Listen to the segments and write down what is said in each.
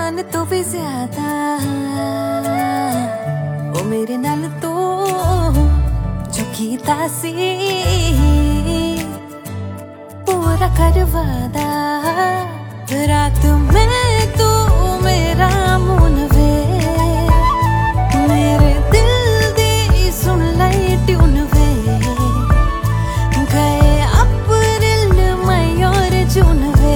जान तो भी ज्यादा ओ मेरे नाल तो जो कीता सी पूरा करवादा रात में तू मेरा मुन वे मेरे दिल दी सुन लाई ट्यून वे गए अप्रैल मई और जून वे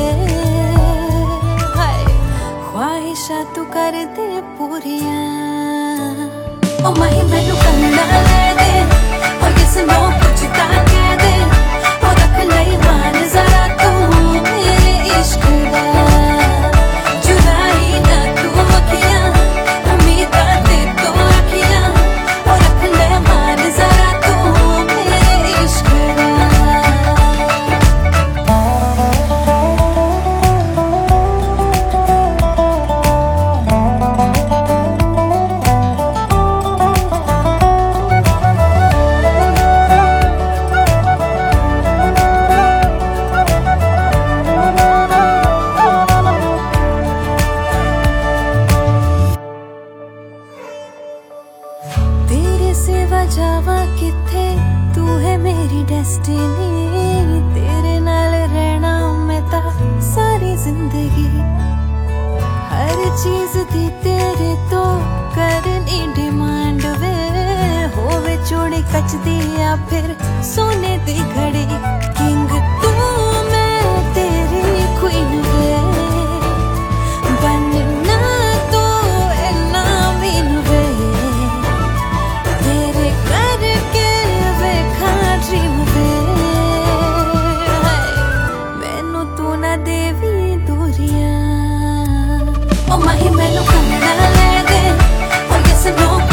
ख्वाहिशा तू कर दे पूरियां ओ माही मैनू कंधा ले दे और किसनो पूछता कह दे और रख लई मान जरा तू मेरे इश्क दा जुदाई ना तू अखियां उम्मीदां ते तो अखियां और रख ले मान जरा तू मेरे इश्क दा सिवा जावा किथे तू है मेरी डेस्टिनी तेरे नाल रहना मैं ता सारी जिंदगी हर चीज दी तेरे तो करनी डिमांड वे होवे चूड़ी कच दी या फिर सोने दी घड़ी किंग तू मैं तेरी क्वीन वे बनना तो इन्ना मीन वे ड्रीम वे मैनू तू ना देवी दूरियां ओ माही मैनू कंधा ले दे और किसनो